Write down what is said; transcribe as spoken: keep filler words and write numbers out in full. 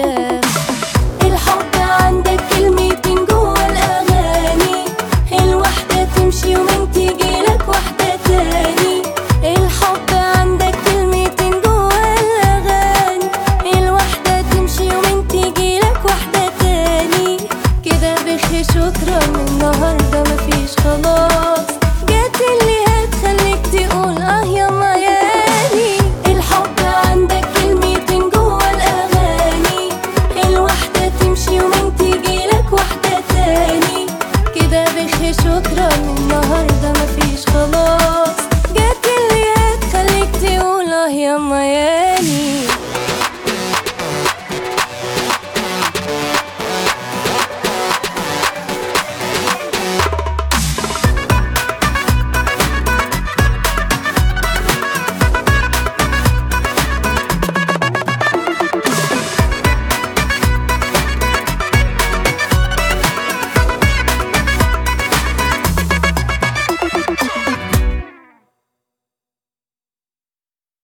كلام. الحب عندك كلمتين جوا الأغاني، الواحدة تمشي يومين تجيلك واحدة تاني. الحب عندك كلمتين جوا الأغاني، الواحدة تمشي يومين تجيلك واحدة تاني. كده بخي شكرا النهاردة مفيش خلاص، جات اللي هتخليك تقول اه يلا ياني. الحب عندك كلمتين جوا الأغاني، الواحدة تمشي يومين تجيلك واحدة تاني. كده بخي شكرا النهاردة مفيش خلاص، جات اللي هتخليك تقول اه يلا ياني.